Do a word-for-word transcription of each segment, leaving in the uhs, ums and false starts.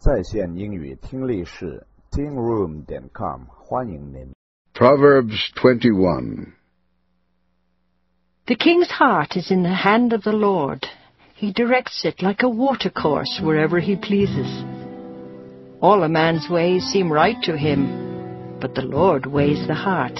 在线英语听力室 ting room 点 com 欢迎您。 Proverbs twenty-one. The king's heart is in the hand of the Lord. He directs it like a watercourse wherever he pleases. All a man's ways seem right to him, but the Lord weighs the heart.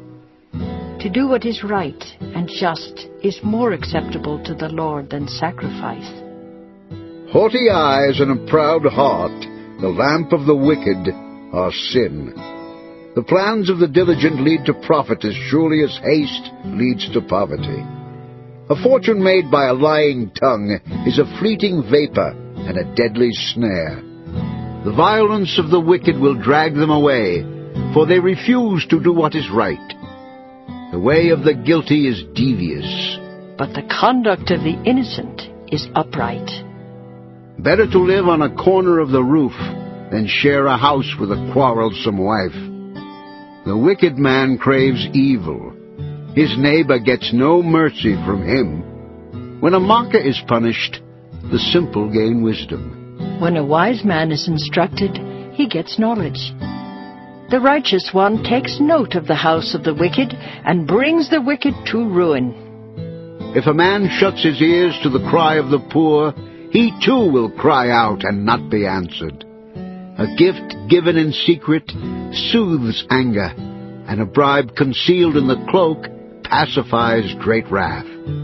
To do what is right and just is more acceptable to the Lord than sacrifice. Haughty eyes and a proud heart, the lamp of the wicked, are sin. The plans of the diligent lead to profit as surely as haste leads to poverty. A fortune made by a lying tongue is a fleeting vapor and a deadly snare. The violence of the wicked will drag them away, for they refuse to do what is right. The way of the guilty is devious, but the conduct of the innocent is upright. Better to live on a corner of the roof than share a house with a quarrelsome wife. The wicked man craves evil. His neighbor gets no mercy from him. When a mocker is punished, the simple gain wisdom. When a wise man is instructed, he gets knowledge. The righteous one takes note of the house of the wicked and brings the wicked to ruin. If a man shuts his ears to the cry of the poor, he too will cry out and not be answered. A gift given in secret soothes anger, and a bribe concealed in the cloak pacifies great wrath.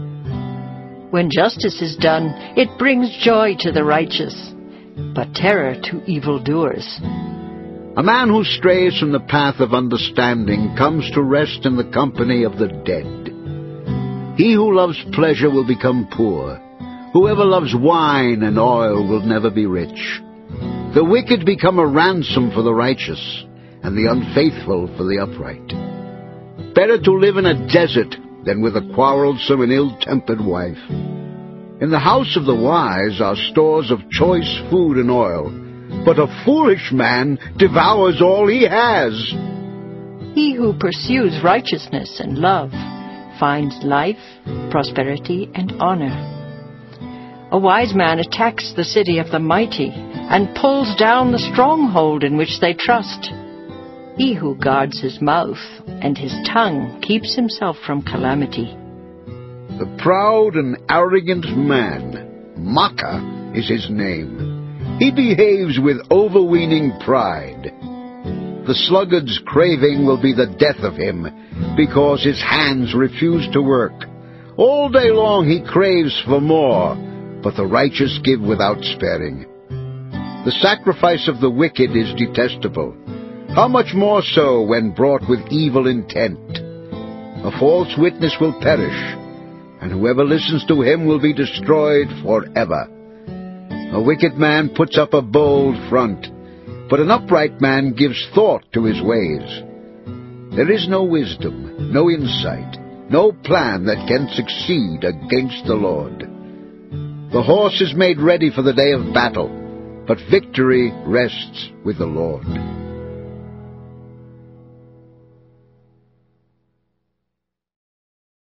When justice is done, it brings joy to the righteous, but terror to evildoers. A man who strays from the path of understanding comes to rest in the company of the dead. He who loves pleasure will become poor. Whoever loves wine and oil will never be rich. The wicked become a ransom for the righteous, and the unfaithful for the upright. Better to live in a desert than with a quarrelsome and ill-tempered wife. In the house of the wise are stores of choice food and oil, but a foolish man devours all he has. He who pursues righteousness and love finds life, prosperity, and honor. A wise man attacks the city of the mighty and pulls down the stronghold in which they trust. He who guards his mouth and his tongue keeps himself from calamity. The proud and arrogant man, mocker is his name. He behaves with overweening pride. The sluggard's craving will be the death of him, because his hands refuse to work. All day long he craves for more, but the righteous give without sparing. The sacrifice of the wicked is detestable. How much more so when brought with evil intent? A false witness will perish, and whoever listens to him will be destroyed forever. A wicked man puts up a bold front, but an upright man gives thought to his ways. There is no wisdom, no insight, no plan that can succeed against the Lord. The horse is made ready for the day of battle, but victory rests with the Lord.